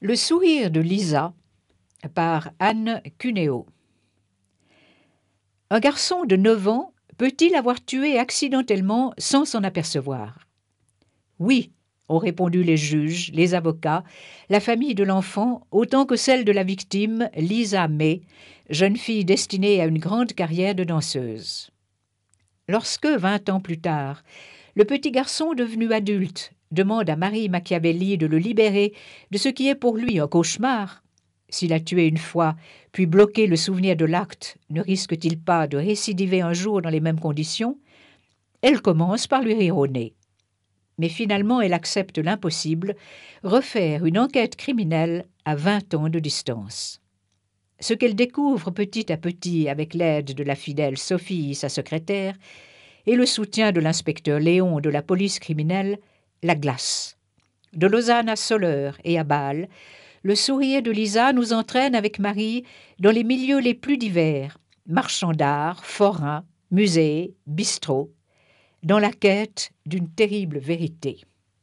Le sourire de Lisa par Anne Cuneo. Un garçon de 9 ans peut-il avoir tué accidentellement sans s'en apercevoir? Oui, ont répondu les juges, les avocats, la famille de l'enfant, autant que celle de la victime, Lisa May, jeune fille destinée à une grande carrière de danseuse. Lorsque, 20 ans plus tard, le petit garçon devenu adulte demande à Marie Machiavelli de le libérer de ce qui est pour lui un cauchemar, s'il a tué une fois, puis bloqué le souvenir de l'acte, ne risque-t-il pas de récidiver un jour dans les mêmes conditions? Elle commence par lui rire au nez. Mais finalement, elle accepte l'impossible, refaire une enquête criminelle à 20 ans de distance. Ce qu'elle découvre petit à petit avec l'aide de la fidèle Sophie, sa secrétaire, et le soutien de l'inspecteur Léon de la police criminelle, la glace. De Lausanne à Soleure et à Bâle, le sourire de Lisa nous entraîne avec Marie dans les milieux les plus divers, marchands d'art, forains, musées, bistrots, dans la quête d'une terrible vérité.